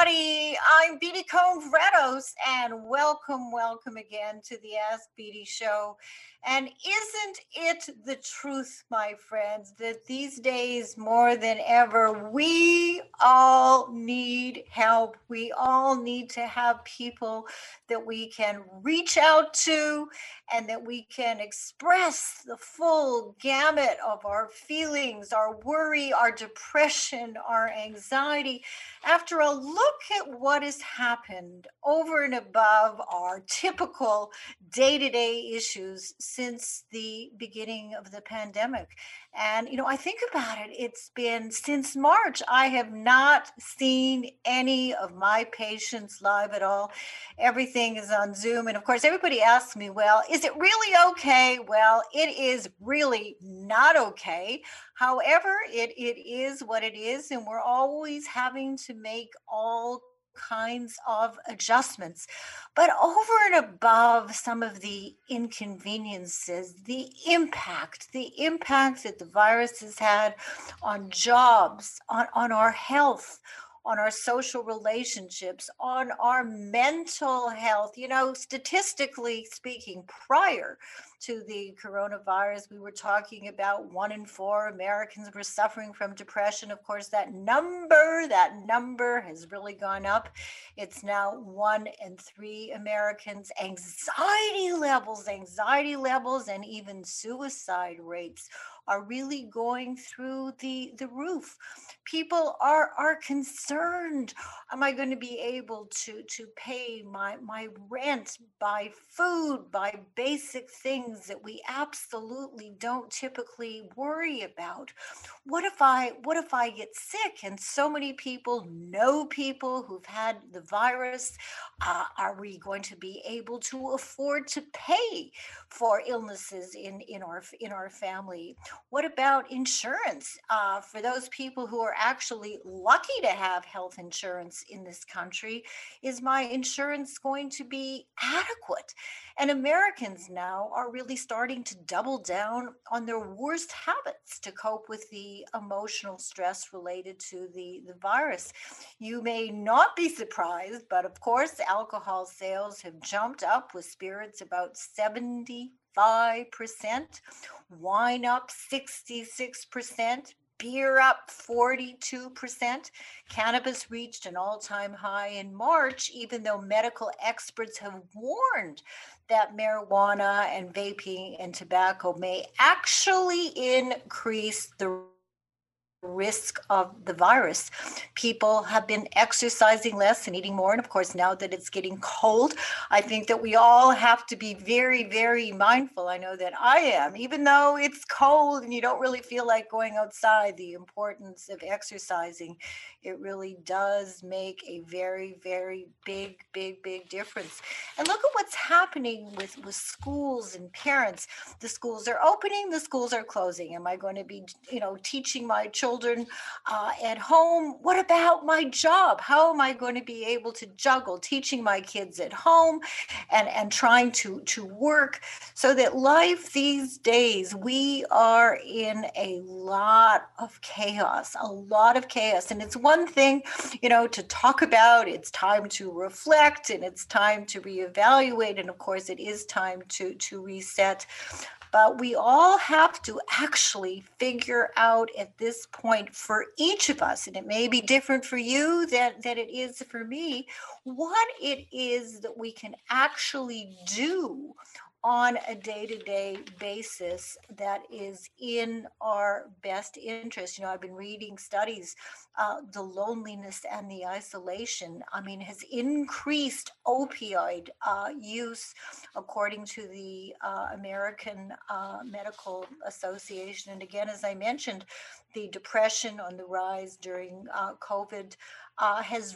everybody. I'm Beatty Cohn Vredos, and welcome again to the Ask Beatty Show. And isn't it the truth, my friends, that these days more than ever, we all need help. We all need to have people that we can reach out to and that we can express the full gamut of our feelings, our worry, our depression, our anxiety. After a look at what has happened over and above our typical day-to-day issues since the beginning of the pandemic. And, I think about it, it's been since March. I have not seen any of my patients live at all. Everything is on Zoom. And of course, everybody asks me, well, is it really okay? Well, it is really not okay. However, it is what it is, and we're always having to make all kinds of adjustments. But over and above some of the inconveniences, the impact that the virus has had on jobs, on our health, on our social relationships, on our mental health. Statistically speaking, prior to the coronavirus, we were talking about 1 in 4 Americans were suffering from depression. Of course, that number has really gone up. It's now 1 in 3 Americans. Anxiety levels, and even suicide rates are really going through the roof. People are concerned. Am I going to be able to pay my rent, buy food, buy basic things that we absolutely don't typically worry about? What if I get sick? And so many people know people who've had the virus. Are we going to be able to afford to pay for illnesses in our family? What about insurance? For those people who are actually lucky to have health insurance in this country, is my insurance going to be adequate? And Americans now are really starting to double down on their worst habits to cope with the emotional stress related to the virus. You may not be surprised, but of course, alcohol sales have jumped up, with spirits about 75%, wine up 66%, beer up 42%. Cannabis reached an all-time high in March, even though medical experts have warned that marijuana and vaping and tobacco may actually increase the risk of the virus. People have been exercising less and eating more. And of course, now that it's getting cold, I think that we all have to be very, very mindful. I know that I am, even though it's cold and you don't really feel like going outside, the importance of exercising. It really does make a very, very big difference. And look at what's happening with schools and parents. The schools are opening, the schools are closing. Am I going to be, teaching my children at home? What about my job? How am I going to be able to juggle teaching my kids at home and trying to work? So that life these days, we are in a lot of chaos. And it's one thing, to talk about. It's time to reflect, and it's time to reevaluate. And of course, it is time to reset. But we all have to actually figure out at this point, for each of us, and it may be different for you than it is for me, what it is that we can actually do on a day-to-day basis that is in our best interest. I've been reading studies. The loneliness and the isolation, has increased opioid use, according to the American Medical Association. And again, as I mentioned, the depression on the rise during COVID has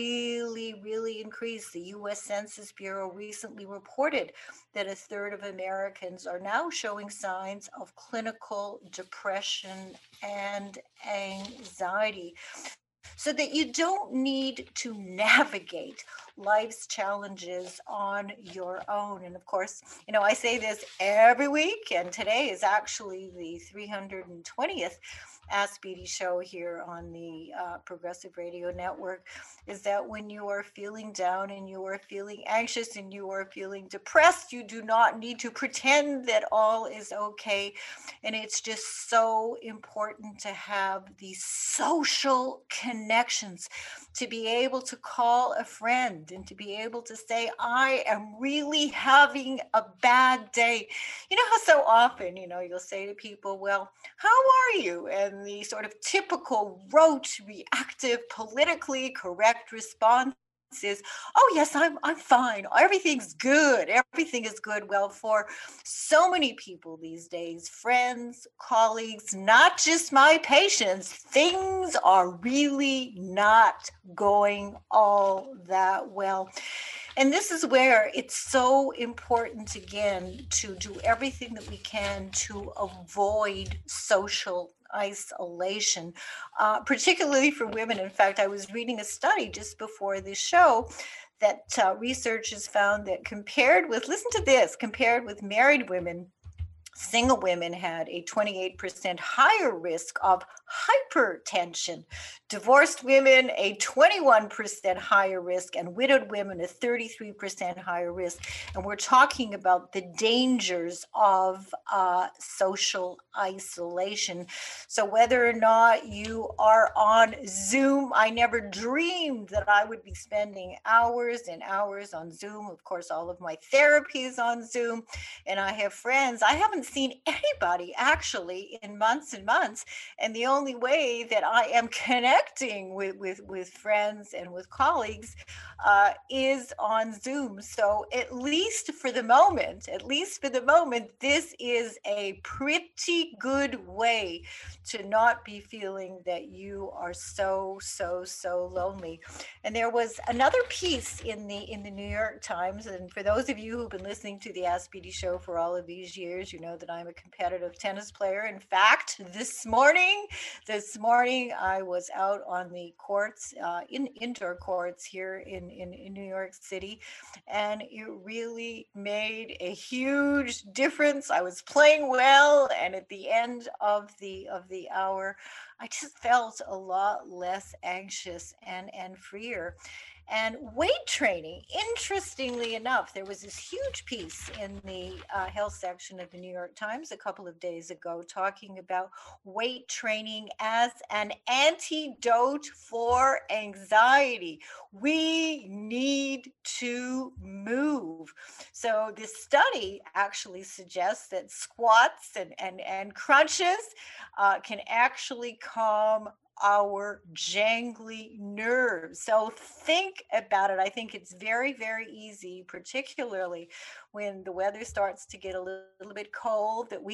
really increased. The U.S. Census Bureau recently reported that 1/3 of Americans are now showing signs of clinical depression and anxiety. so that you don't need to navigate life's challenges on your own. And of course, I say this every week, and today is actually the 320th Ask Beatty show here on the Progressive Radio Network, is that when you are feeling down and you are feeling anxious and you are feeling depressed, you do not need to pretend that all is okay. And it's just so important to have these social connections, to be able to call a friend and to be able to say, I am really having a bad day. You know how so often, you'll say to people, well, how are you? And the sort of typical rote, reactive, politically correct response is, oh yes, I'm fine, everything's good, everything is good. Well, for so many people these days, friends, colleagues, not just my patients, things are really not going all that well. And this is where it's so important, again, to do everything that we can to avoid social isolation, particularly for women. In fact, I was reading a study just before this show that researchers found that listen to this, compared with married women, single women had a 28% higher risk of hypertension, divorced women a 21% higher risk, and widowed women a 33% higher risk. And we're talking about the dangers of social isolation. So whether or not you are on Zoom, I never dreamed that I would be spending hours and hours on Zoom. Of course, all of my therapy is on Zoom, and I have friends. I haven't seen anybody actually in months and months. And the only way that I am connecting with friends and with colleagues is on Zoom. So at least for the moment, this is a pretty good way to not be feeling that you are so lonely. And there was another piece in the New York Times, and for those of you who've been listening to the Ask Beatty show for all of these years, you know that I'm a competitive tennis player. In fact, this morning I was out on the courts, in indoor courts here in New York City, and it really made a huge difference. I was playing well, and at the end of the hour, I just felt a lot less anxious and freer. And weight training, interestingly enough, there was this huge piece in the health section of the New York Times a couple of days ago talking about weight training as an antidote for anxiety. We need to move. So this study actually suggests that squats and crunches can actually calm our jangly nerves. So think about it. I think it's very, very easy, particularly when the weather starts to get a little bit cold, that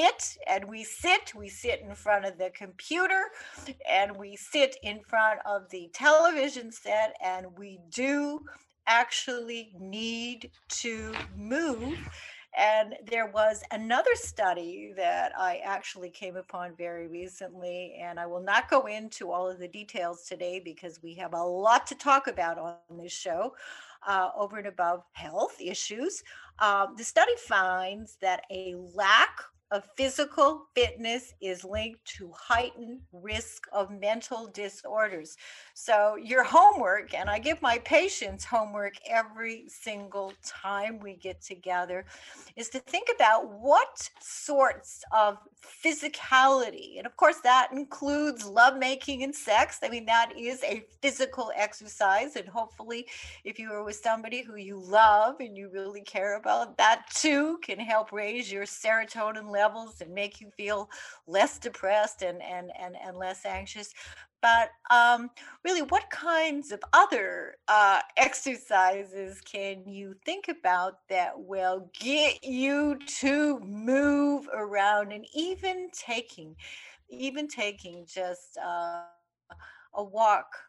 we sit in front of the computer, and we sit in front of the television set, and we do actually need to move. And there was another study that I actually came upon very recently, and I will not go into all of the details today because we have a lot to talk about on this show, over and above health issues. The study finds that a lack of physical fitness is linked to heightened risk of mental disorders. So your homework, and I give my patients homework every single time we get together, is to think about what sorts of physicality, and of course that includes lovemaking and sex. I mean, that is a physical exercise, and hopefully if you are with somebody who you love and you really care about, that too can help raise your serotonin levels and make you feel less depressed and less anxious. But really, what kinds of other exercises can you think about that will get you to move around? And even taking just a walk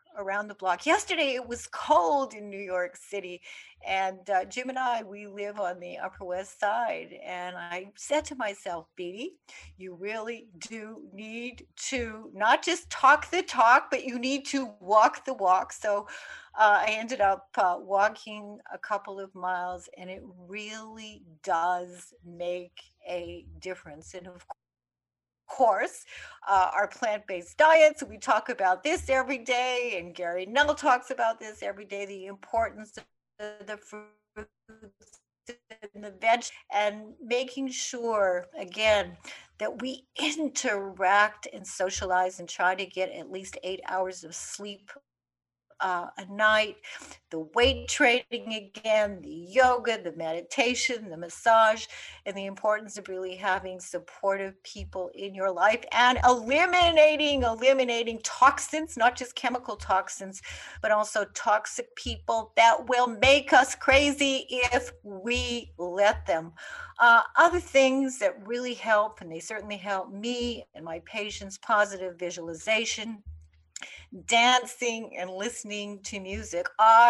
around the block. Yesterday it was cold in New York City, and Jim and I, we live on the Upper West Side. And I said to myself, Beatty, you really do need to not just talk the talk, but you need to walk the walk. So I ended up walking a couple of miles, and it really does make a difference. And of course, our plant-based diets. We talk about this every day, and Gary Null talks about this every day, the importance of the fruits and the veg, and making sure, again, that we interact and socialize and try to get at least 8 hours of sleep a night, the weight training again, the yoga, the meditation, the massage, and the importance of really having supportive people in your life and eliminating toxins, not just chemical toxins, but also toxic people that will make us crazy if we let them. Other things that really help, and they certainly help me and my patients, positive visualization, dancing, and listening to music.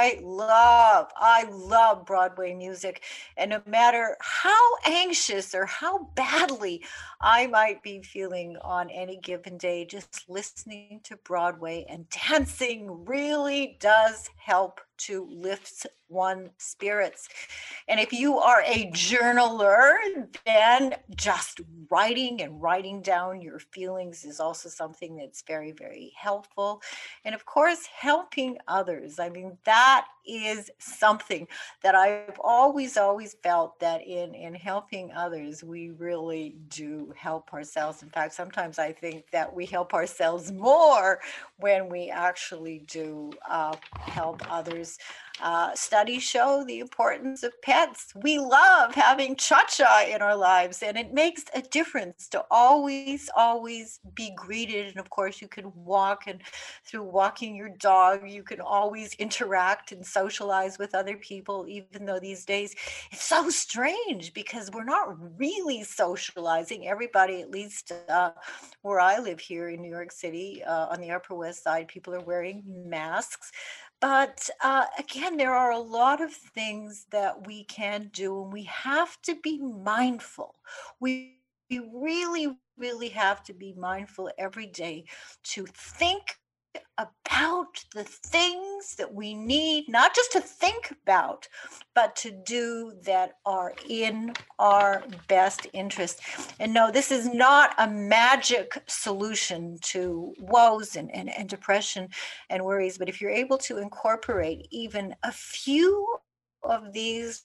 I love Broadway music. And no matter how anxious or how badly I might be feeling on any given day, just listening to Broadway and dancing really does help to lift one's spirits. And if you are a journaler, then just writing down your feelings is also something that's very, very helpful. And of course, helping others. I mean, that is something that I've always felt that in helping others, we really do help ourselves. In fact, sometimes I think that we help ourselves more when we actually do help others. Studies show the importance of pets. We love having Cha-Cha in our lives, and it makes a difference to always be greeted. And of course, you can walk, and through walking your dog, you can always interact and socialize with other people, even though these days it's so strange because we're not really socializing. Everybody, at least where I live here in New York City, on the Upper West Side, people are wearing masks. But again, there are a lot of things that we can do, and we have to be mindful. We really have to be mindful every day to think about the things that we need, not just to think about, but to do that are in our best interest. And no, this is not a magic solution to woes and depression and worries, but if you're able to incorporate even a few of these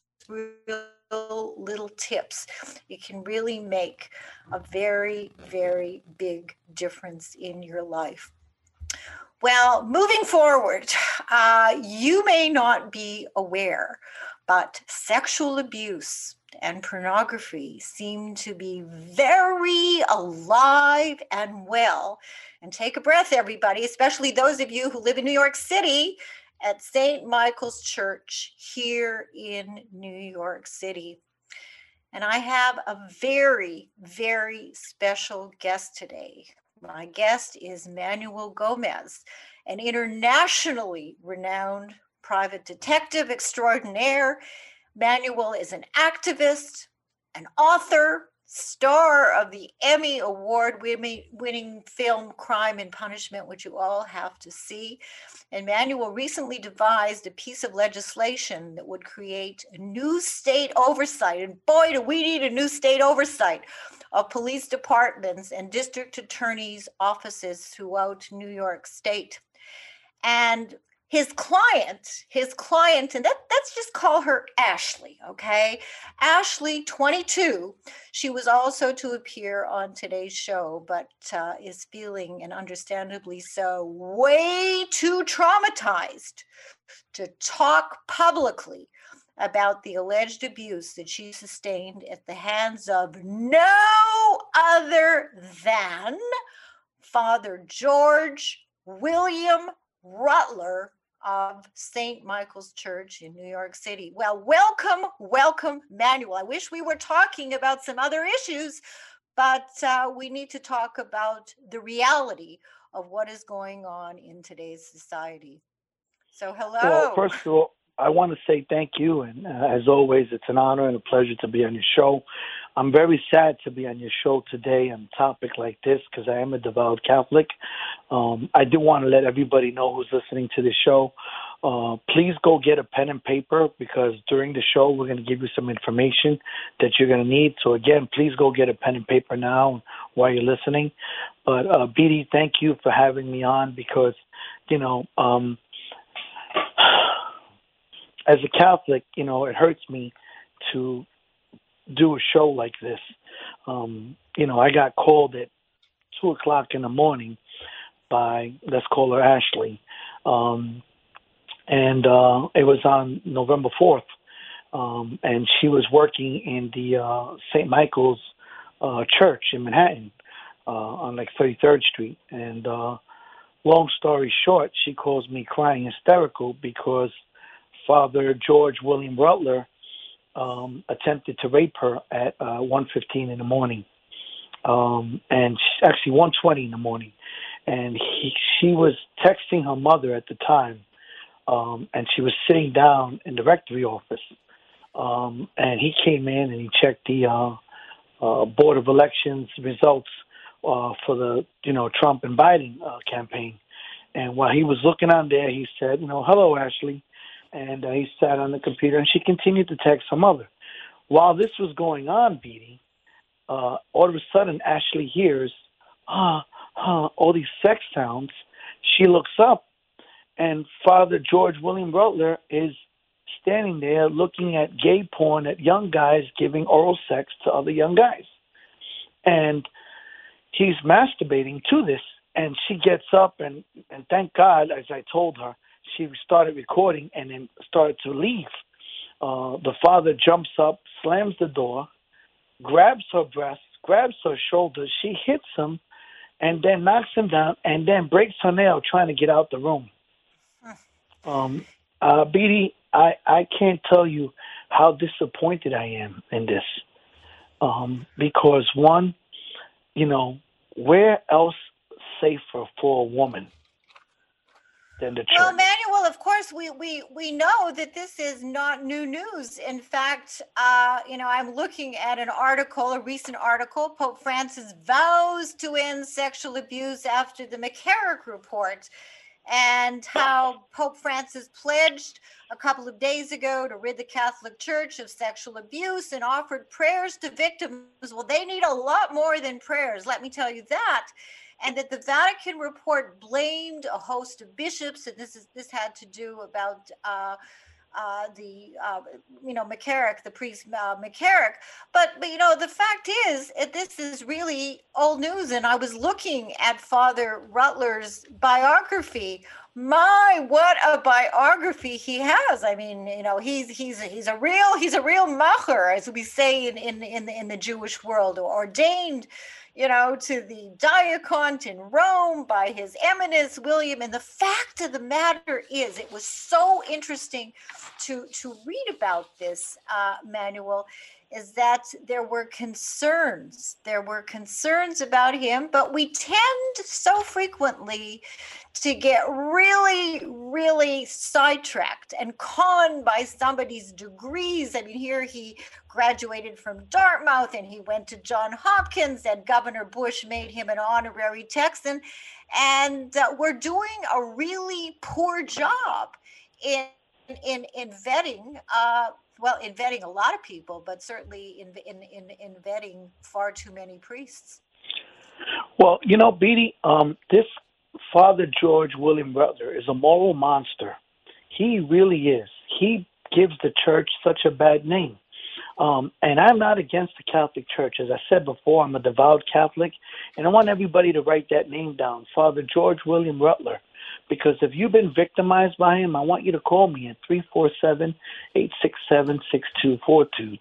little tips, it can really make a very big difference in your life. Well, moving forward, you may not be aware, but sexual abuse and pornography seem to be very alive and well. And take a breath, everybody, especially those of you who live in New York City, at St. Michael's Church here in New York City. And I have a very special guest today. My guest is Manuel Gomez, an internationally renowned private detective extraordinaire. Manuel is an activist, an author, star of the Emmy Award-winning film Crime and Punishment, which you all have to see. And Manuel recently devised a piece of legislation that would create a new state oversight. And boy, do we need a new state oversight of police departments and district attorneys' offices throughout New York State. And his client, and let's just call her Ashley, okay? Ashley, 22. She was also to appear on today's show, but is feeling, and understandably so, way too traumatized to talk publicly about the alleged abuse that she sustained at the hands of no other than Father George William Rutler of St. Michael's Church in New York City. Well, welcome, Manuel. I wish we were talking about some other issues, but we need to talk about the reality of what is going on in today's society. So, Well, hello. first of all, I want to say thank you, and as always, it's an honor and a pleasure to be on your show. I'm very sad to be on your show today on a topic like this because I am a devout Catholic. I do want to let everybody know who's listening to the show. Please go get a pen and paper because during the show we're going to give you some information that you're going to need. So again, please go get a pen and paper now while you're listening. But BD, thank you for having me on because, you know, as a Catholic, you know, it hurts me to do a show like this. You know, I got called at 2 o'clock in the morning by, let's call her Ashley. And it was on November 4th. And she was working in the St. Michael's church in Manhattan on like 33rd Street. And long story short, she calls me crying hysterical because Father George William Rutler attempted to rape her at 1:15 in the morning, and actually 1:20 in the morning. And she was texting her mother at the time, and she was sitting down in the rectory office. And he came in and he checked the Board of Elections results for the, you know, Trump and Biden campaign. And while he was looking on there, he said, you know, hello, Ashley. And he sat on the computer, and she continued to text her mother. While this was going on, Beatty, all of a sudden, Ashley hears, all these sex sounds. She looks up, and Father George William Rutler is standing there looking at gay porn at young guys giving oral sex to other young guys. And he's masturbating to this, and she gets up, and thank God, as I told her, she started recording and then started to leave. The father jumps up, slams the door, grabs her breast, grabs her shoulder. She hits him and then knocks him down and then breaks her nail trying to get out the room. Beatty, I can't tell you how disappointed I am in this. Because one, you know, where else safer for a woman than the Well, church? Manuel, of course, we know that this is not new news. In fact, you know, I'm looking at an article, a recent article. Pope Francis vows to end sexual abuse after the McCarrick report, and how Pope Francis pledged a couple of days ago to rid the Catholic Church of sexual abuse and offered prayers to victims. Well, they need a lot more than prayers, let me tell you that. And that the Vatican report blamed a host of bishops, and this had to do about the you know, McCarrick, the priest McCarrick. But you know, the fact is, this is really old news. And I was looking at Father Rutler's biography. My, what a biography he has! I mean, you know, he's a real macher, as we say in the Jewish world, ordained, you know, to the diacont in Rome by His Eminence William. And the fact of the matter is, it was so interesting to read about this, Manuel, is that there were concerns. There were concerns about him, but we tend so frequently to get really, really sidetracked and conned by somebody's degrees. I mean, here he graduated from Dartmouth and he went to Johns Hopkins, and Governor Bush made him an honorary Texan. And we're doing a really poor job in vetting, well, in vetting a lot of people, but certainly in vetting far too many priests. Well, you know, Beatty, this Father George William Rutler is a moral monster. He really is. He gives the church such a bad name. And I'm not against the Catholic Church. As I said before, I'm a devout Catholic, and I want everybody to write that name down, Father George William Rutler. Because if you've been victimized by him, I want you to call me at 347-867-6242,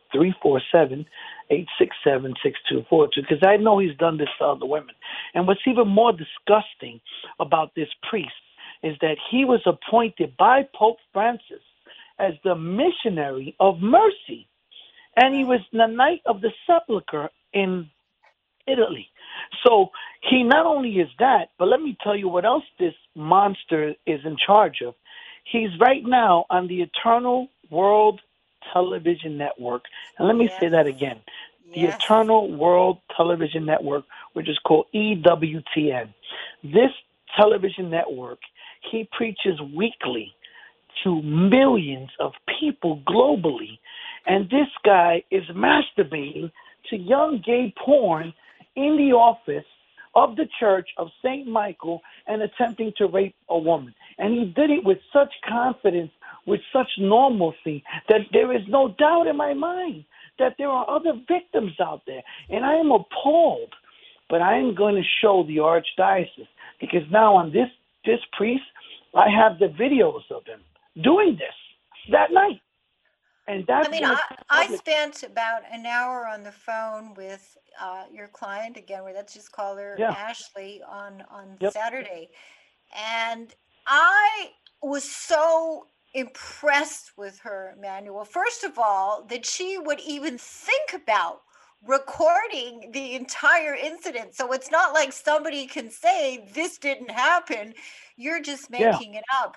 347-867-6242, because I know he's done this to other women. And what's even more disgusting about this priest is that he was appointed by Pope Francis as the missionary of mercy. And he was the Knight of the Sepulchre in Italy. So he not only is that, but let me tell you what else this monster is in charge of. He's right now on the Eternal World Television Network. And let me say Yes. that again. The Yes. Eternal World Television Network, which is called EWTN. This television network, he preaches weekly to millions of people globally. And this guy is masturbating to young gay porn in the office of the Church of St. Michael and attempting to rape a woman. And he did it with such confidence, with such normalcy, that there is no doubt in my mind that there are other victims out there. And I am appalled, but I am going to show the Archdiocese, because now on this priest, I have the videos of him doing this that night. And that's I mean, I spent about an hour on the phone with your client again. Let's just call her yeah, Ashley on yep, Saturday, and I was so impressed with her, Emmanuel. First of all, that she would even think about recording the entire incident. So it's not like somebody can say this didn't happen. You're just yeah. making it up.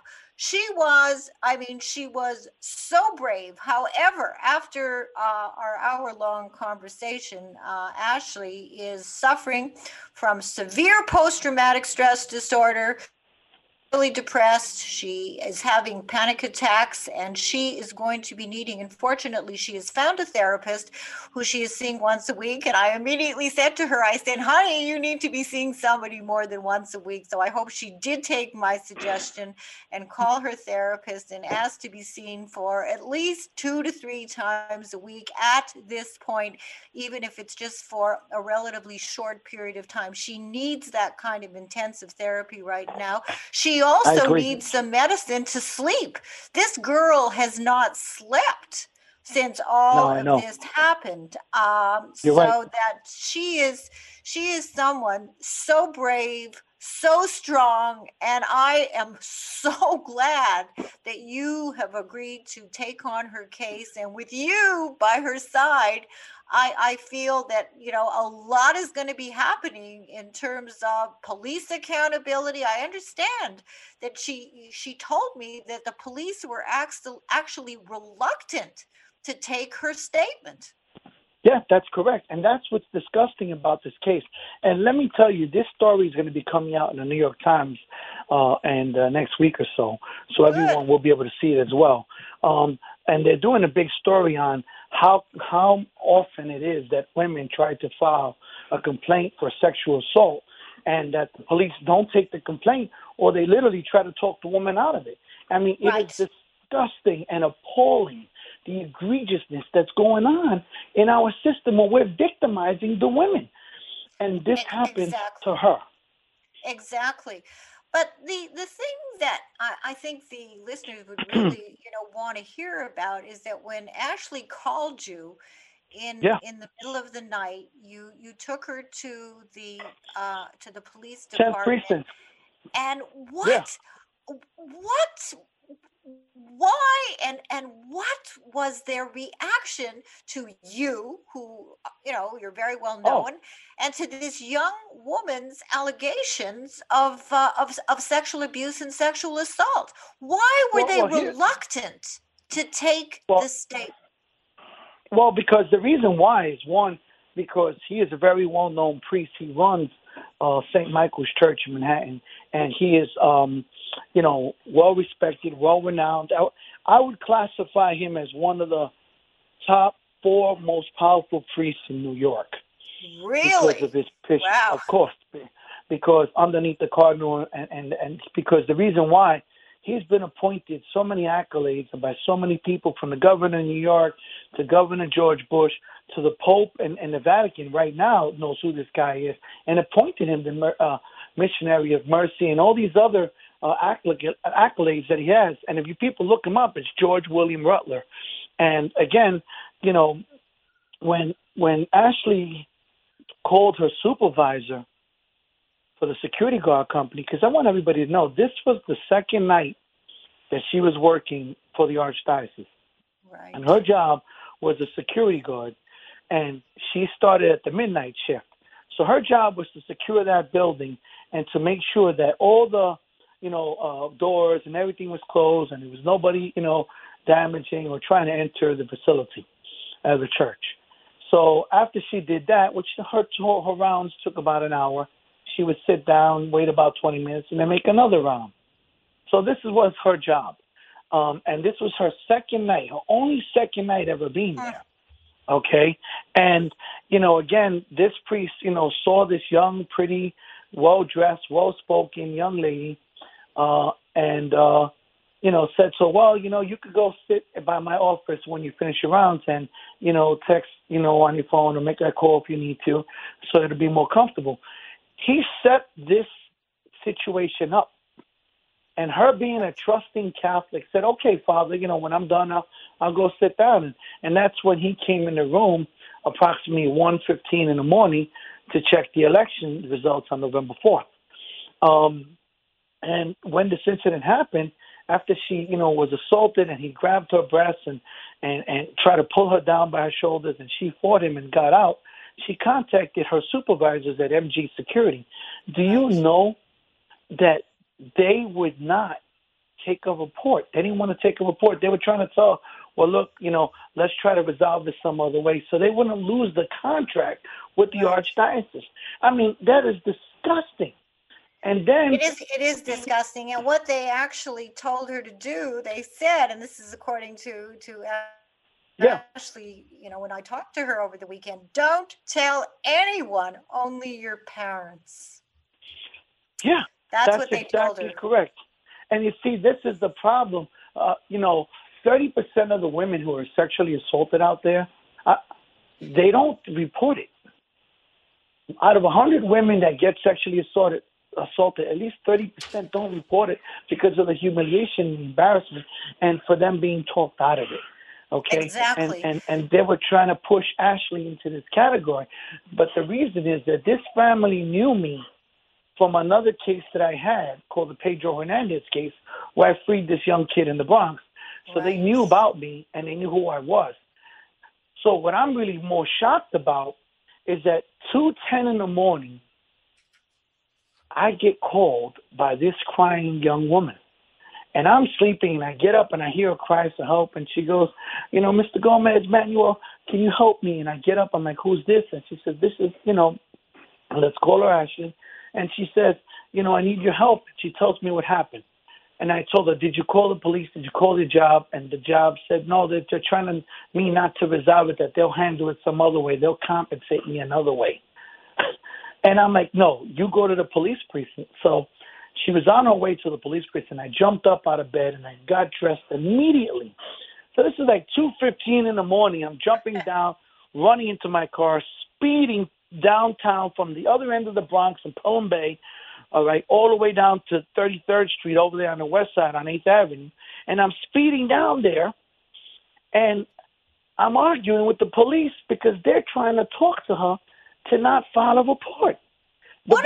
She was so brave. However, after our hour-long conversation, Ashley is suffering from severe post-traumatic stress disorder, really depressed. She is having panic attacks, and she is going to be needing, unfortunately, she has found a therapist who she is seeing once a week. And I immediately said to her, I said, honey, you need to be seeing somebody more than once a week. So I hope she did take my suggestion and call her therapist and ask to be seen for at least 2 to 3 times a week at this point, even if it's just for a relatively short period of time. She needs that kind of intensive therapy right now. She I also agree. needs some medicine to sleep. This girl has not slept since No, all I of know. this happened. You're right. So that she is someone so brave, so strong, and I am so glad that you have agreed to take on her case. And with you by her side, I feel that, a lot is going to be happening in terms of police accountability. I understand that she told me that the police were actually reluctant to take her statement. Yeah, that's correct. And that's what's disgusting about this case. And let me tell you, this story is going to be coming out in the New York Times and next week or so. So Good. everyone will be able to see it as well. And they're doing a big story on how often it is that women try to file a complaint for sexual assault, and that the police don't take the complaint, or they literally try to talk the woman out of it. I mean, it is Right. disgusting and appalling, the egregiousness that's going on in our system where we're victimizing the women. And this happened to Exactly. her. Exactly. But the thing that I think the listeners would really, want to hear about is that when Ashley called you Yeah, in the middle of the night, you took her to the police 10th department. precinct. And Yeah. what why and what was their reaction to you, who, you're very well Oh, known, and to this young woman's allegations of sexual abuse and sexual assault? Why were they here. reluctant to take the Well, state? because the reason why is, one, because he is a very well-known priest. He runs St. Michael's Church in Manhattan, and he is, well-respected, well-renowned. I would classify him as one of the top 4 most powerful priests in New York because of Really? his position, Wow. of course, because underneath the cardinal, and because the reason why he's been appointed so many accolades by so many people, from the governor of New York to Governor George Bush to the Pope, and the Vatican right now knows who this guy is, and appointed him the missionary of mercy and all these other accolades that he has. And if you people look him up, it's George William Rutler. And again, when Ashley called her supervisor for the security guard company, because I want everybody to know this was the second night that she was working for the Archdiocese, and Right. her job was a security guard, and she started at the midnight shift. So her job was to secure that building and to make sure that all the, doors and everything was closed and there was nobody, damaging or trying to enter the facility as a church. So after she did that, which her rounds took about an hour, she would sit down, wait about 20 minutes, and then make another round. So this was her job. And this was her second night, her only second night ever being there. Okay. And, again, this priest, saw this young, pretty, well-dressed, well-spoken young lady and said, so, well, you could go sit by my office when you finish your rounds and, text, on your phone or make that call if you need to so it'll be more comfortable. He set this situation up. And her being a trusting Catholic said, okay, Father, when I'm done, I'll go sit down. And that's when he came in the room approximately 1:15 in the morning to check the election results on November 4th. And when this incident happened, after she, was assaulted and he grabbed her breasts and tried to pull her down by her shoulders and she fought him and got out, she contacted her supervisors at MG Security. Do you know that they would not take a report? They didn't want to take a report. They were trying to tell, well, look, let's try to resolve this some other way so they wouldn't lose the contract with the archdiocese. I mean, that is disgusting. And then it is disgusting. And what they actually told her to do, they said, and this is according to Ashley, when I talked to her over the weekend, don't tell anyone, only your parents. Yeah. That's what they told her. Exactly correct. And you see, this is the problem. 30% of the women who are sexually assaulted out there, they don't report it. Out of 100 women that get sexually assaulted, at least 30% don't report it because of the humiliation and embarrassment and for them being talked out of it. Okay? Exactly. And they were trying to push Ashley into this category. But the reason is that this family knew me from another case that I had called the Pedro Hernandez case, where I freed this young kid in the Bronx. So They knew about me and they knew who I was. So what I'm really more shocked about is that 2:10 in the morning, I get called by this crying young woman. And I'm sleeping and I get up and I hear her cry for help. And she goes, Mr. Gomez, Manuel, can you help me? And I get up, I'm like, who's this? And she says, this is, let's call her Ashley. And she says, I need your help. She tells me what happened. And I told her, did you call the police? Did you call the job? And the job said, no, they're trying me not to resolve it, that they'll handle it some other way. They'll compensate me another way. And I'm like, no, you go to the police precinct. So she was on her way to the police precinct. I jumped up out of bed and I got dressed immediately. So this is like 2:15 in the morning. I'm jumping down, running into my car, speeding downtown from the other end of the Bronx in Pelham Bay, all the way down to 33rd Street over there on the west side on 8th Avenue. And I'm speeding down there, and I'm arguing with the police because they're trying to talk to her to not file a report. What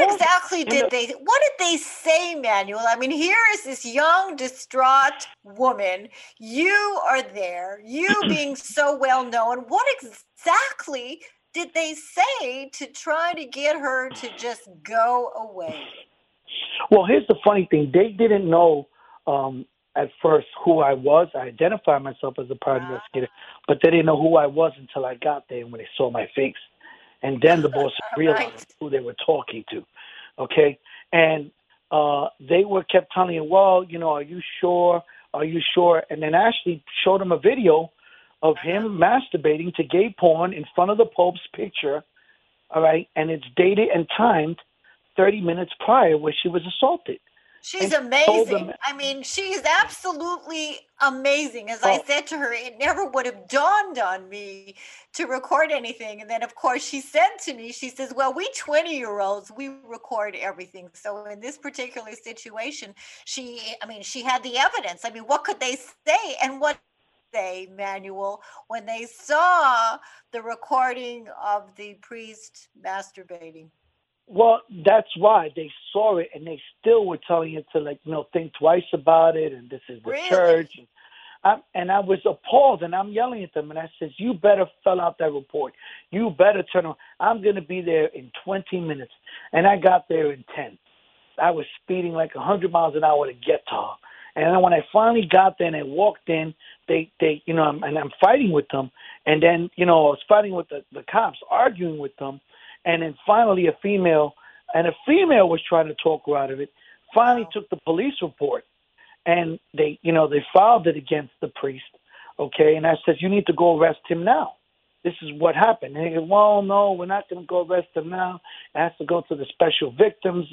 did they say, Manuel? I mean, here is this young, distraught woman. You are there, you being so well known. What exactly did they say to try to get her to just go away? Well, here's the funny thing. They didn't know at first who I was. I identified myself as a private investigator, but they didn't know who I was until I got there when they saw my face. And then the boss realized who they were talking to. Okay? And they kept telling me, well, are you sure? Are you sure? And then Ashley showed them a video of him masturbating to gay porn in front of the Pope's picture, all right? And it's dated and timed 30 minutes prior where she was assaulted. She's amazing. I mean, she's absolutely amazing. As I said to her, it never would have dawned on me to record anything. And then, of course, she said to me, she says, well, we 20-year-olds, we record everything. So in this particular situation, she had the evidence. I mean, what could they say? And what they, Manuel, when they saw the recording of the priest masturbating? Well, that's why they saw it, and they still were telling it to think twice about it, and this is the church. And I was appalled, and I'm yelling at them, and I says, "You better fill out that report. You better turn on. I'm going to be there in 20 minutes." And I got there in 10. I was speeding like 100 miles an hour to get to her. And then when I finally got there and I walked in, they, and I'm fighting with them. And then, I was fighting with the cops, arguing with them. And then finally a female was trying to talk her out of it, finally took the police report. And they filed it against the priest. Okay. And I said, "You need to go arrest him now. This is what happened." And they go, "Well, no, we're not going to go arrest him now. It has to go to the special victims,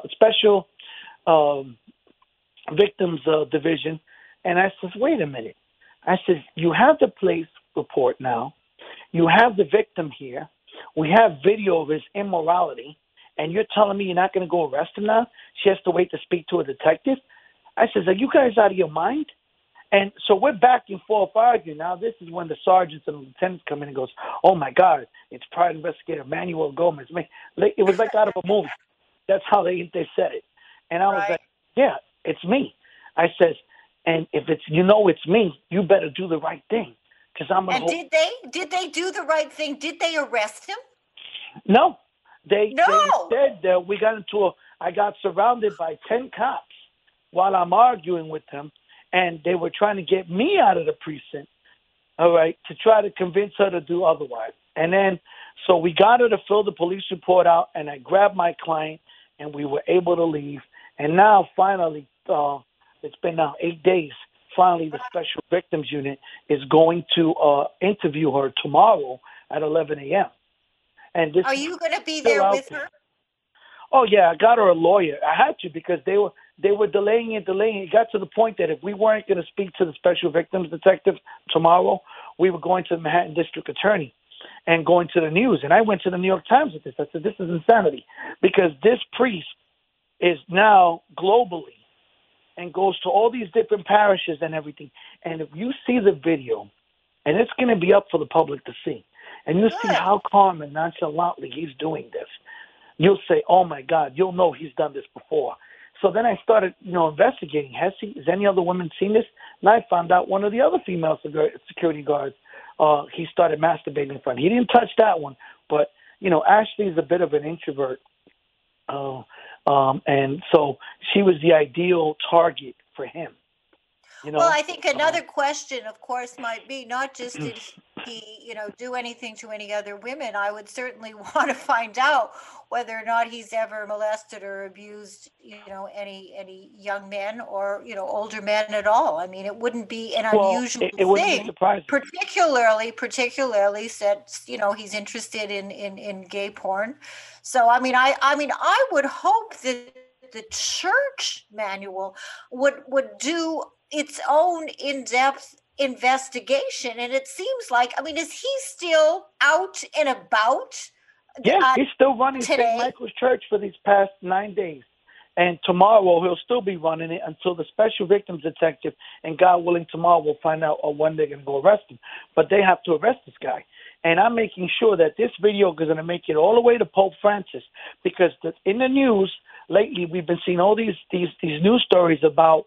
victims division." And I says, "Wait a minute." I says, "You have the police report now. You have the victim here. We have video of his immorality. And you're telling me you're not going to go arrest him now? She has to wait to speak to a detective." I says, "Are you guys out of your mind?" And so we're back and forth arguing. Now this is when the sergeants and lieutenants come in and goes, "Oh my God, it's Private Investigator Manuel Gomez." It was like out of a movie. That's how they said it. And I was Right. like, "Yeah, it's me." I says, "And if it's me, you better do the right thing, because I'm gonna." And did they do the right thing? Did they arrest him? No, they No. said that I got surrounded by 10 cops while I'm arguing with them, and they were trying to get me out of the precinct, all right, to try to convince her to do otherwise. And then, so we got her to fill the police report out, and I grabbed my client, and we were able to leave. And now, finally, it's been now 8 days. Finally, the Special Victims Unit is going to interview her tomorrow at 11 a.m. And this Are is you going to be still there out with there. her? Oh yeah, I got her a lawyer. I had to, because they were delaying it. It got to the point that if we weren't going to speak to the special victims detective tomorrow, we were going to the Manhattan District Attorney and going to the news. And I went to the New York Times with this. I said, "This is insanity," because this priest is now globally and goes to all these different parishes and everything. And if you see the video, and it's going to be up for the public to see, and you see Good. how calm and nonchalantly he's doing this, you'll say, "Oh my God," you'll know he's done this before. So then I started, investigating. Has any other women seen this? And I found out one of the other female security guards, he started masturbating in front. He didn't touch that one, but Ashley's a bit of an introvert, and so she was the ideal target for him. Well, I think another question, of course, might be not just did he, do anything to any other women. I would certainly want to find out whether or not he's ever molested or abused, any young men or, older men at all. I mean, it wouldn't be an Well, unusual it wouldn't be thing, surprising. particularly since, he's interested in gay porn. So, I would hope that the church manual would do its own in-depth investigation. And it seems like, is he still out and about Yeah, he's still running St. today? Michael's Church for these past 9 days. And tomorrow he'll still be running it until the special victims detective, and God willing, tomorrow we'll find out when they're going to go arrest him. But they have to arrest this guy. And I'm making sure that this video is going to make it all the way to Pope Francis, because in the news lately we've been seeing all these news stories about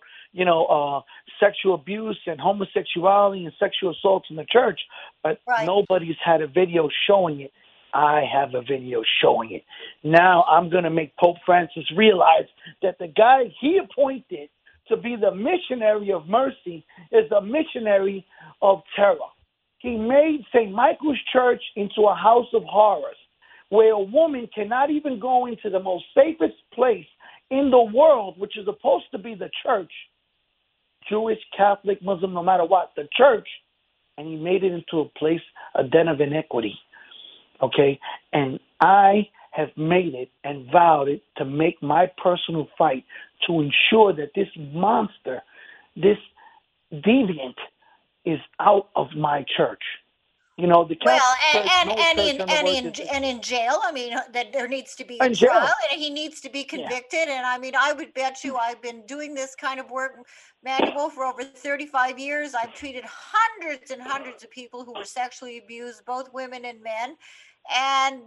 sexual abuse and homosexuality and sexual assaults in the church, but Right. nobody's had a video showing it. I have a video showing it. Now I'm going to make Pope Francis realize that the guy he appointed to be the missionary of mercy is a missionary of terror. He made St. Michael's Church into a house of horrors, where a woman cannot even go into the most safest place in the world, which is supposed to be the church, Jewish, Catholic, Muslim, no matter what, the church, and he made it into a place, a den of iniquity. Okay? And I have made it and vowed it to make my personal fight to ensure that this monster, this deviant, is out of my church. The Catholic Well, Church, no church on the earth is and in jail, that there needs to be a in jail. trial and he needs to be Yeah. convicted. And I would bet you I've been doing this kind of work, Manuel, for over 35 years. I've treated hundreds and hundreds of people who were sexually abused, both women and men. And,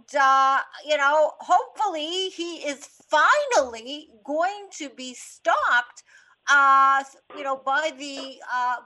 hopefully he is finally going to be stopped by the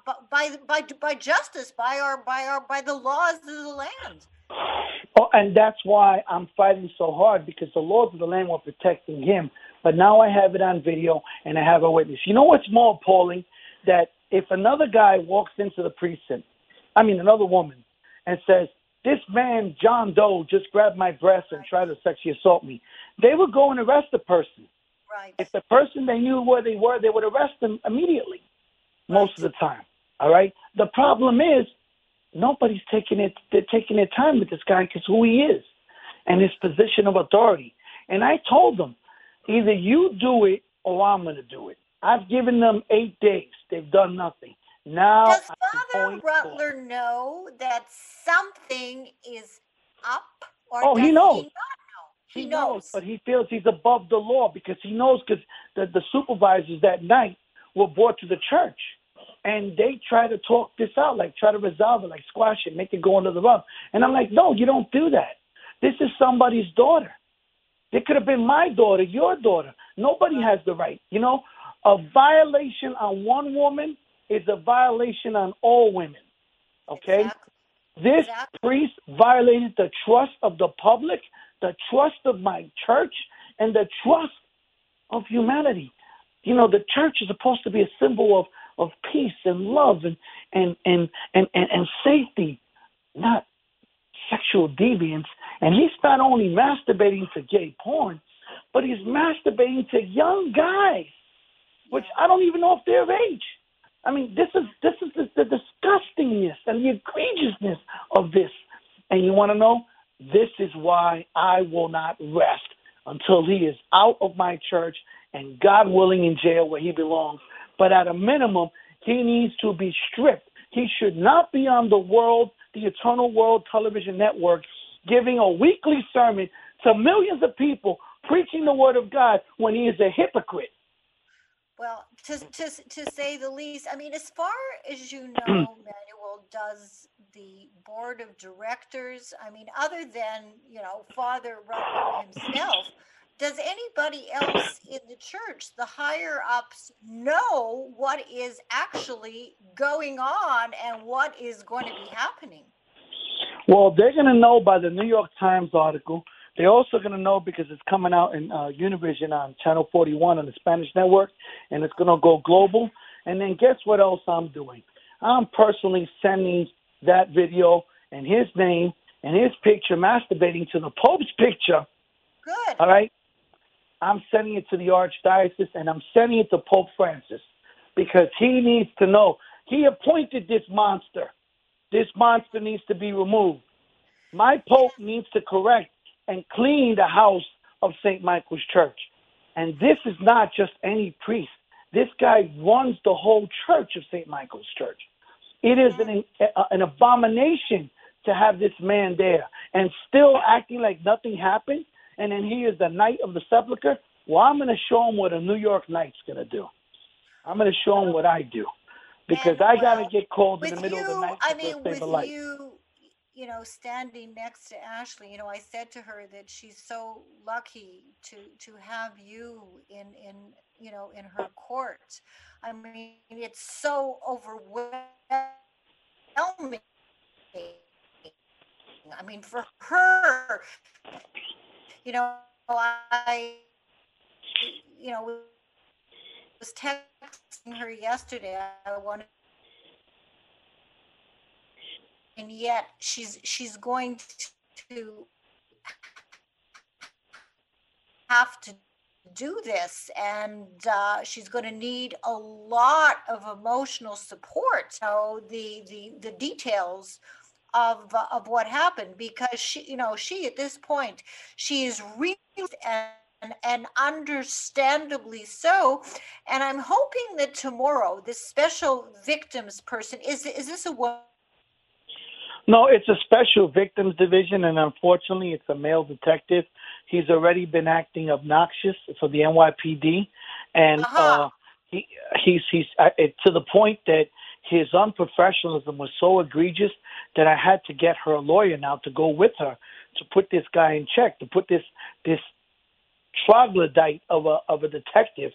by justice, by the laws of the land. Oh, and that's why I'm fighting so hard, because the laws of the land were protecting him. But now I have it on video and I have a witness. You know what's more appalling? That if another guy walks into the precinct, another woman, and says, "This man, John Doe, just grabbed my breast and tried to sexually assault me," they would go and arrest the person. Right. If the person, they knew where they were, they would arrest them immediately, most of the time. All right? The problem is, nobody's taking it. They're taking their time with this guy because who he is and his position of authority. And I told them, either you do it or I'm going to do it. I've given them 8 days. They've done nothing. Now, does Father Rutler know that something is up, or does he knows. He not know? He knows, but he feels he's above the law because he knows, because the supervisors that night were brought to the church. And they try to talk this out, like try to resolve it, like squash it, make it go under the rug. And I'm like, no, you don't do that. This is somebody's daughter. It could have been my daughter, your daughter. Nobody has the right. A violation on one woman is a violation on all women. Okay? Exactly. This priest violated the trust of the public, the trust of my church, and the trust of humanity. The church is supposed to be a symbol of peace and love and safety, not sexual deviance. And he's not only masturbating to gay porn, but he's masturbating to young guys, which I don't even know if they're of age. This is the disgustingness and the egregiousness of this. And you want to know? This is why I will not rest until he is out of my church and, God willing, in jail where he belongs. But at a minimum, he needs to be stripped. He should not be on the Eternal World Television Network, giving a weekly sermon to millions of people, preaching the word of God, when he is a hypocrite. Well, to say the least. As far as you know, Manuel, does the board of directors, other than, Father Rutler himself, does anybody else in the church, the higher ups, know what is actually going on and what is going to be happening? Well, they're going to know by the New York Times article. They're also going to know because it's coming out in Univision on Channel 41 on the Spanish network, and it's going to go global. And then guess what else I'm doing? I'm personally sending that video and his name and his picture masturbating to the Pope's picture. Good. All right? I'm sending it to the Archdiocese, and I'm sending it to Pope Francis because he needs to know. He appointed this monster. This monster needs to be removed. My Pope needs to correct and clean the house of St. Michael's Church. And this is not just any priest. This guy runs the whole church of St. Michael's Church. It is an abomination to have this man there and still acting like nothing happened. And then he is the Knight of the Sepulchre. Well, I'm going to show him what a New York Knight's going to do. I'm going to show him what I do. Because I got to get called in the middle of the night to save a life. Standing next to Ashley, I said to her that she's so lucky to have you in her court. It's so overwhelming. For her, I was texting her yesterday. I wanted, and yet she's going to have to do this, and she's going to need a lot of emotional support. So the details of what happened, because she at this point, she is really and understandably so. And I'm hoping that tomorrow this special victims person, is this a woman? No, it's a special victims division, and unfortunately it's a male detective. He's already been acting obnoxious for the NYPD, and he's to the point that his unprofessionalism was so egregious that I had to get her lawyer now to go with her to put this guy in check, to put this troglodyte of a detective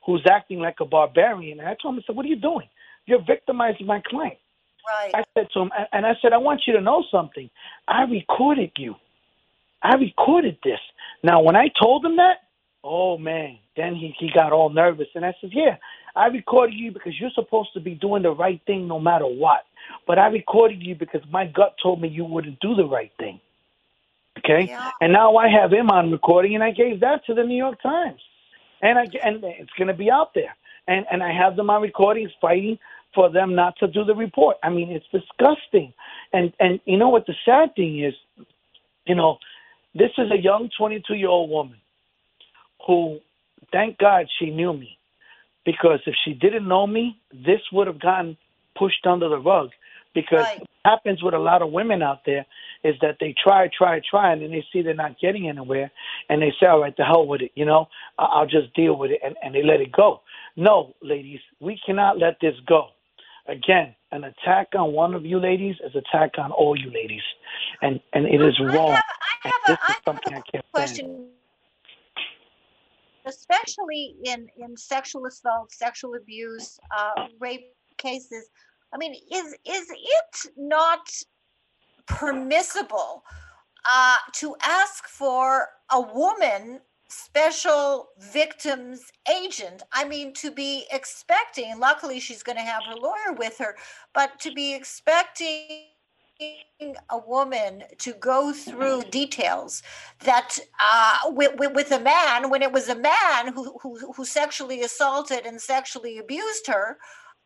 who's acting like a barbarian. And I told him, I said, what are you doing? You're victimizing my client. Right. I said to him, and I said, I want you to know something. I recorded you. I recorded this. Now, when I told him that, oh, man, then he got all nervous. And I said, yeah, I recorded you because you're supposed to be doing the right thing no matter what. But I recorded you because my gut told me you wouldn't do the right thing. Okay? Yeah. And now I have him on recording, and I gave that to the New York Times. And it's going to be out there. And I have them on recordings fighting for them not to do the report. I mean, it's disgusting. And you know what the sad thing is? You know, this is a young 22-year-old woman who, thank God she knew me. Because if she didn't know me, this would have gotten pushed under the rug. Because Right. what happens with a lot of women out there is that they try, and then they see they're not getting anywhere, and they say, all right, the hell with it, you know, I'll just deal with it, and they let it go. No, ladies, we cannot let this go. Again, an attack on one of you ladies is an attack on all you ladies, and it is wrong. And this is something I can't stand. Question, especially in sexual assault, sexual abuse, rape cases. I mean, is it not permissible to ask for a woman special victims agent? I mean, to be expecting, luckily she's going to have her lawyer with her, but to be expecting a woman to go through details that with a man, when it was a man who sexually assaulted and sexually abused her.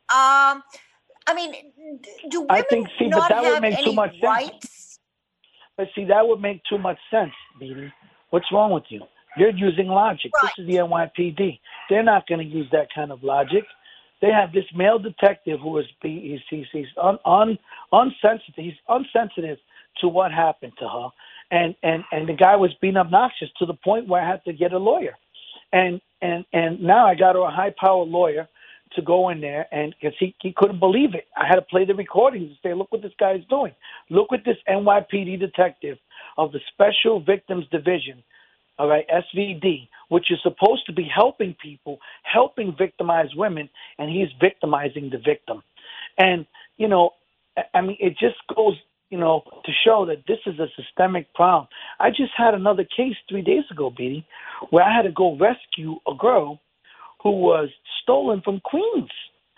I mean, do I women think, but not that would have make too any much sense. rights? But see, that would make too much sense, Beanie. What's wrong with you? You're using logic. Right. This is the NYPD. They're not going to use that kind of logic. They have this male detective who is he's unsensitive. He's unsensitive to what happened to her, and the guy was being obnoxious to the point where I had to get a lawyer, and now I got her a high-powered lawyer to go in there, and because he couldn't believe it. I had to play the recordings and say, look what this guy is doing. Look what this NYPD detective of the Special Victims Division, all right, SVD, which is supposed to be helping people, helping victimized women, and he's victimizing the victim. And, you know, I mean, it just goes, you know, to show that this is a systemic problem. I just had another case 3 days ago, Beatty, where I had to go rescue a girl who was stolen from Queens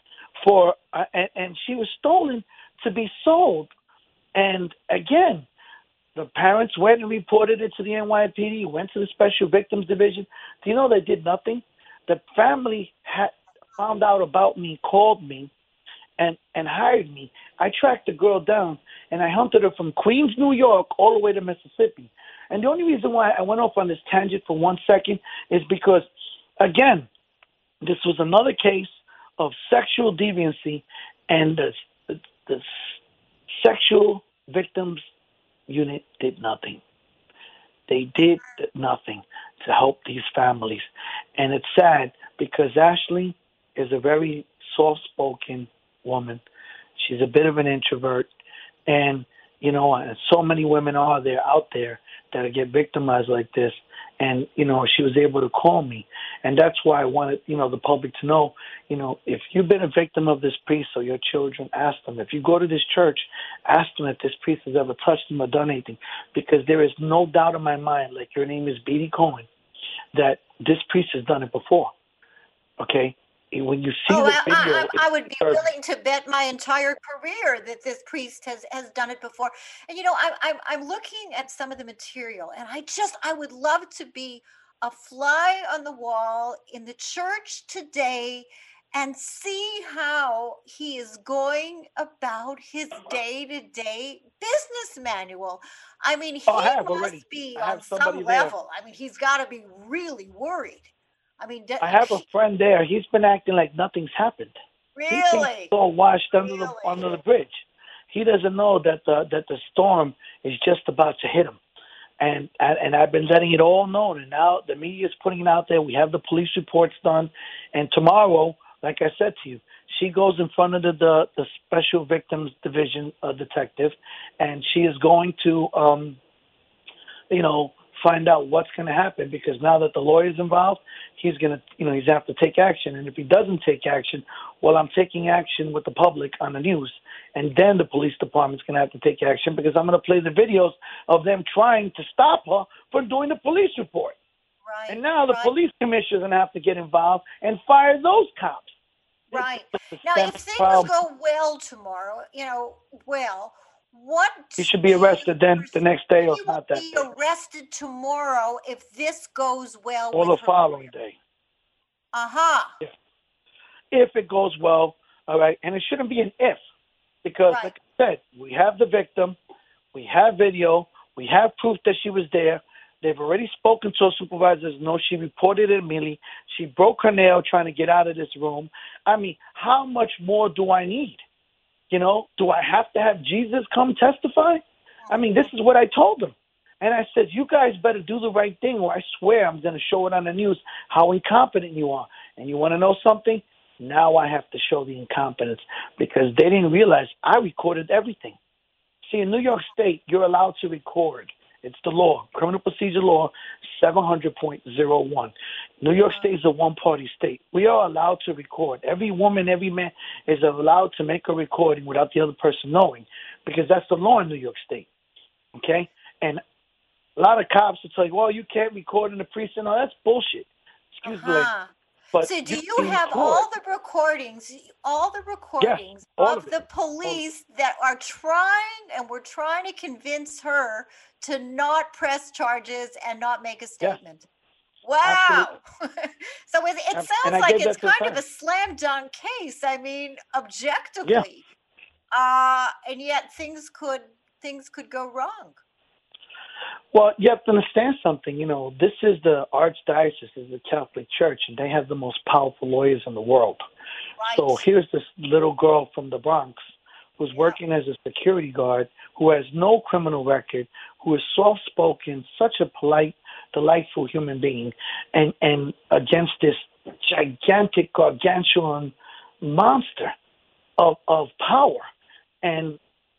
and she was stolen to be sold. And again, the parents went and reported it to the NYPD, went to the Special Victims Division. Do you know they did nothing? The family had found out about me, called me, and hired me. I tracked the girl down, and I hunted her from Queens, New York, all the way to Mississippi. And the only reason why I went off on this tangent for 1 second is because, again, this was another case of sexual deviancy, and the Sexual Victims Unit did nothing. They did nothing to help these families. And it's sad because Ashley is a very soft-spoken woman. She's a bit of an introvert. And, you know, so many women are out there that get victimized like this. And, you know, she was able to call me. And that's why I wanted, you know, the public to know, you know, if you've been a victim of this priest or your children, ask them. If you go to this church, ask them if this priest has ever touched them or done anything. Because there is no doubt in my mind, like your name is Beatty Cohen, that this priest has done it before. Okay? When you see the video, I would be willing to bet my entire career that this priest has done it before. And you know, I'm looking at some of the material, and I would love to be a fly on the wall in the church today and see how he is going about his day-to-day business manual. I mean, he must be on some level. I mean, he's got to be really worried. I mean, I have a friend there. He's been acting like nothing's happened. Really? He thinks it's all washed under the bridge. He doesn't know that the storm is just about to hit him. And I've been letting it all known. And now the media is putting it out there. We have the police reports done. And tomorrow, like I said to you, she goes in front of the Special Victims Division detective, and she is going to, you know, find out what's going to happen, because now that the lawyer's involved, he's going to, he's going to have to take action. And if he doesn't take action, well, I'm taking action with the public on the news. And then the police department's going to have to take action, because I'm going to play the videos of them trying to stop her from doing the police report. Right. And now the police commissioner is going to have to get involved and fire those cops. Right. Now, if things go well tomorrow, what he should be arrested then the next day, or not that day. He will be arrested tomorrow if this goes well. Or the following day. Yeah. If it goes well, all right. And it shouldn't be an if, because like I said, we have the victim, we have video, we have proof that she was there. They've already spoken to her supervisors. No, she reported it immediately. She broke her nail trying to get out of this room. I mean, how much more do I need? Do I have to have Jesus come testify? I mean, this is what I told them. And I said, you guys better do the right thing, or I swear I'm going to show it on the news how incompetent you are. And you want to know something? Now I have to show the incompetence, because they didn't realize I recorded everything. See, in New York State, you're allowed to record. It's the law, Criminal Procedure Law 700.01. New York State is a one-party state. We are allowed to record. Every woman, every man is allowed to make a recording without the other person knowing, because that's the law in New York State, okay? And a lot of cops will tell you, well, you can't record in the precinct. No, that's bullshit. Excuse me. But so do you have all the recordings of the police that are trying, and we're trying to convince her to not press charges and not make a statement? Wow. So it sounds like it's kind of a slam dunk case. I mean, objectively. And yet things could go wrong. Well, you have to understand something. This is the Archdiocese, is the Catholic Church, and they have the most powerful lawyers in the world. Right. So here's this little girl from the Bronx who's working as a security guard, who has no criminal record, who is soft-spoken, such a polite, delightful human being, and against this gigantic, gargantuan monster of power. And,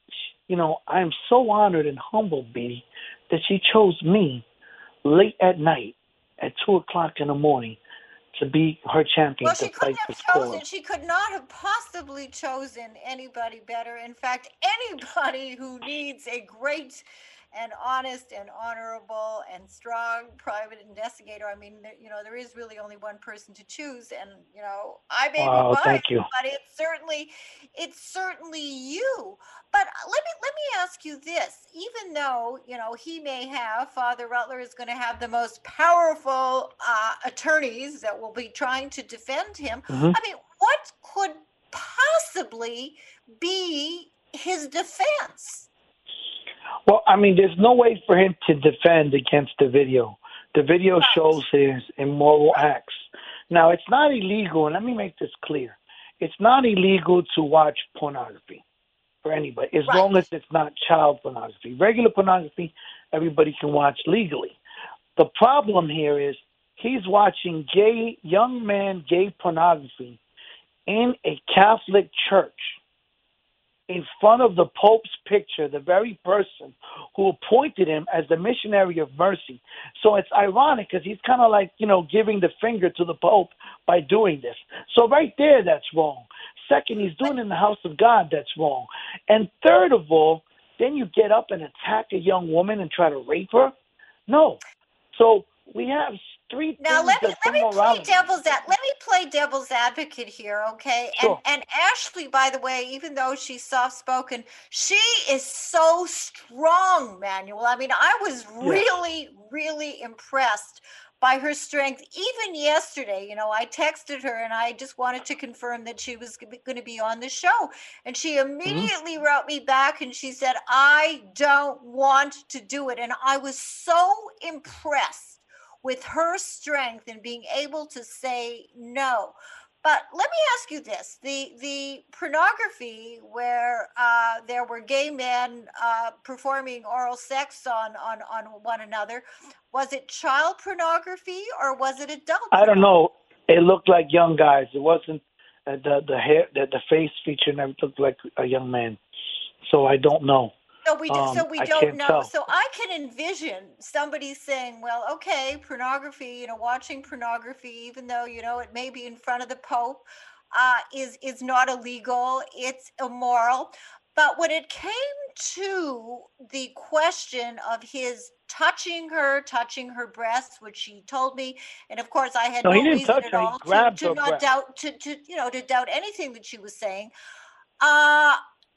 I am so honored and humbled, Beatty, that she chose me late at night at 2:00 in the morning to be her champion. Well, she could not have possibly chosen anybody better. In fact, anybody who needs a great and honest and honorable and strong private investigator. I mean, there is really only one person to choose, and I may be biased, thank you. but it's certainly you. But let me ask you this: even though he may have, Father Rutler is going to have the most powerful attorneys that will be trying to defend him. I mean, what could possibly be his defense? Well, I mean, there's no way for him to defend against the video. The video shows his immoral acts. Now, it's not illegal, and let me make this clear. It's not illegal to watch pornography for anybody, as long as it's not child pornography. Regular pornography, everybody can watch legally. The problem here is he's watching young man gay pornography in a Catholic church, in front of the Pope's picture, the very person who appointed him as the missionary of mercy. So it's ironic, because he's kind of like, giving the finger to the Pope by doing this. So right there, that's wrong. Second, he's doing it in the house of God. That's wrong. And third of all, then you get up and attack a young woman and try to rape her? No. So we have three things. Now let me play devil's advocate here, okay? Sure. And Ashley, by the way, even though she's soft-spoken, she is so strong, Manuel. I mean, I was really, really impressed by her strength. Even yesterday, I texted her and I just wanted to confirm that she was going to be on the show. And she immediately wrote me back and she said, I don't want to do it. And I was so impressed with her strength and being able to say no. But let me ask you this: the pornography where there were gay men performing oral sex on one another, was it child pornography or was it adult pornography? I don't know. It looked like young guys. It wasn't the hair, the face feature never looked like a young man. So I don't know. So we I don't can't know. tell. So I can envision somebody saying, well, okay, pornography, watching pornography, even though, it may be in front of the Pope, is not illegal, it's immoral. But when it came to the question of his touching her breasts, which she told me, and of course I had No, he no didn't reason touch at her. He all to grabbed her not breast. doubt to doubt anything that she was saying. Uh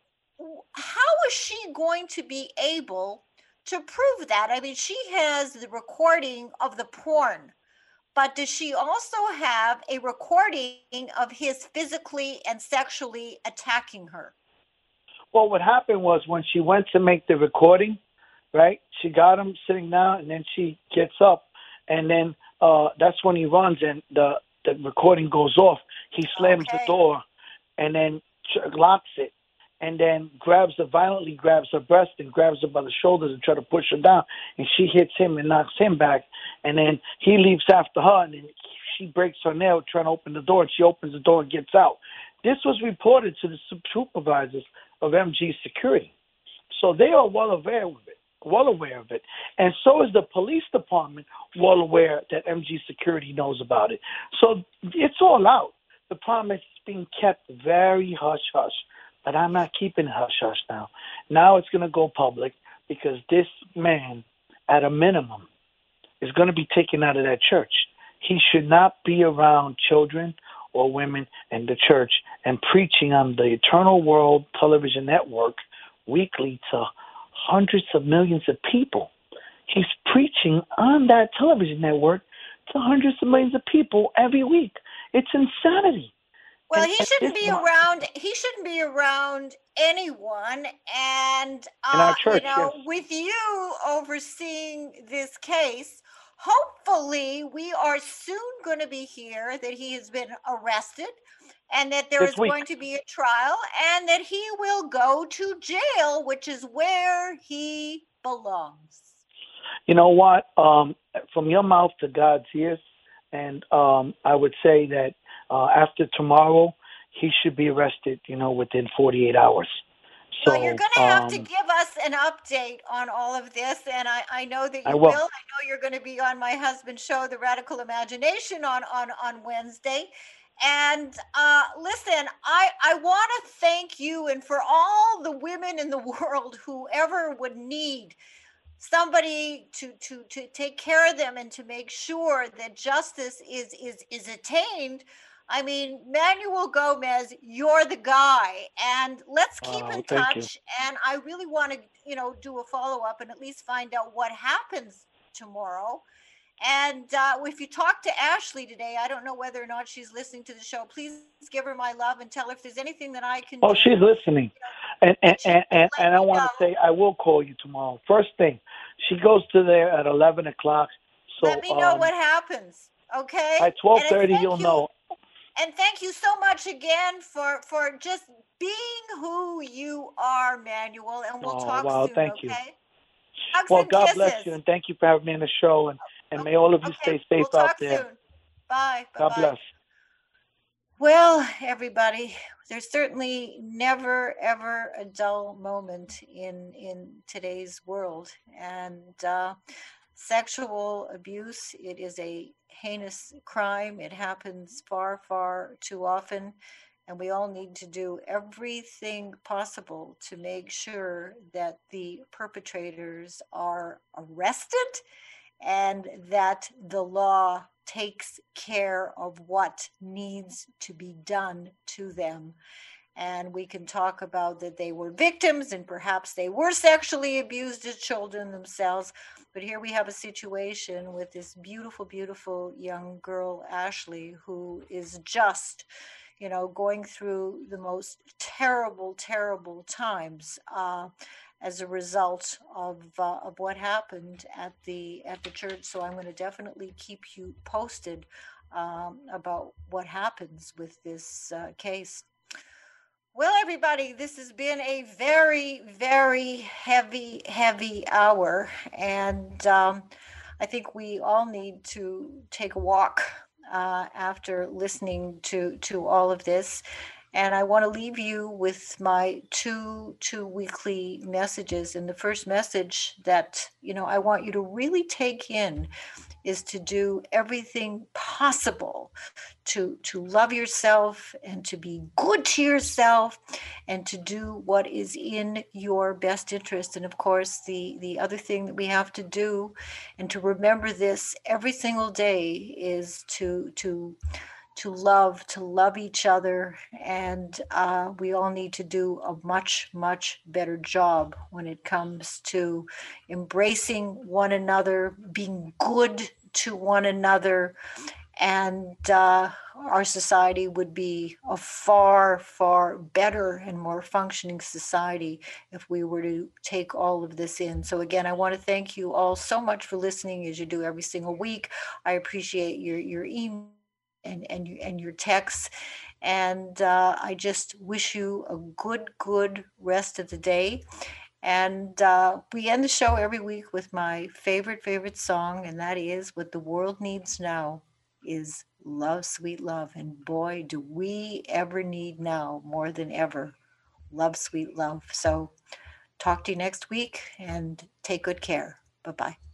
how is she going to be able to prove that? I mean, she has the recording of the porn, but does she also have a recording of his physically and sexually attacking her? Well, what happened was when she went to make the recording, right? She got him sitting down, and then she gets up, and then that's when he runs, and the recording goes off. He slams the Okay. door, and then locks it, and then violently grabs her breast and grabs her by the shoulders and try to push her down, and she hits him and knocks him back, and then he leaves after her, and then she breaks her nail trying to open the door, and she opens the door and gets out. This was reported to the supervisors of MG Security. So they are well aware of it, And so is the police department well aware that MG Security knows about it. So it's all out. The problem is it's being kept very hush-hush. But I'm not keeping it hush-hush now. Now it's going to go public because this man, at a minimum, is going to be taken out of that church. He should not be around children or women in the church and preaching on the Eternal World Television Network weekly to hundreds of millions of people. He's preaching on that television network to hundreds of millions of people every week. It's insanity. Well, And, he and this shouldn't be around he shouldn't be around anyone. And in our church, yes. with you overseeing this case, hopefully we are soon going to be here that he has been arrested and that there This is week. going to be a trial and that he will go to jail, which is where he belongs. You know what? From your mouth to God's ears, and I would say that after tomorrow, he should be arrested. Within 48 hours. Well, you're So going to have to give us an update on all of this, and I know that I you will. I will. know you're going to be on my husband's show, The Radical Imagination, on Wednesday. And listen, I want to thank you, and for all the women in the world who ever would need somebody to take care of them and to make sure that justice is attained. I mean, Manuel Gomez, you're the guy, and let's keep in Thank you. touch. And I really want to, do a follow up and at least find out what happens tomorrow. And if you talk to Ashley today, I don't know whether or not she's listening to the show. Please give her my love and tell her if there's anything that I can Oh, do, she's listening, and and that she and, can and let and I me want to know. say I will call you tomorrow. First thing, she goes to there at 11 o'clock. Let So me know what happens, okay? by And 12:30, you'll know. thank you so much again for just being who you are, Manuel. And we'll Oh, talk wow, soon, thank you. okay? Hugs Well, and God bless kisses. you, and thank you for having me on the show, and Oh, may all of you okay, stay safe we'll out talk there. soon. Bye. Bye. God Bye. bless. Well, everybody, there's certainly never ever a dull moment in today's world, and sexual abuse, it is a heinous crime. It happens far, far too often, and we all need to do everything possible to make sure that the perpetrators are arrested and that the law takes care of what needs to be done to them. And we can talk about that they were victims and perhaps they were sexually abused as children themselves. But here we have a situation with this beautiful, beautiful young girl, Ashley, who is just, going through the most terrible, terrible times as a result of what happened at the church. So I'm going to definitely keep you posted about what happens with this case. Well, everybody, this has been a very, very heavy, heavy hour. And I think we all need to take a walk after listening to all of this. And I want to leave you with my two weekly messages. And the first message that, I want you to really take in is to do everything possible to love yourself and to be good to yourself and to do what is in your best interest. And of course, the other thing that we have to do and to remember this every single day is to love each other. And we all need to do a much, much better job when it comes to embracing one another, being good to one another. And our society would be a far, far better and more functioning society if we were to take all of this in. So again, I want to thank you all so much for listening as you do every single week. I appreciate your email and your texts. And I just wish you a good rest of the day. And we end the show every week with my favorite song, and that is "What the World Needs Now is Love, Sweet Love." And boy, do we ever need now more than ever love, sweet love. So talk to you next week and take good care. Bye bye.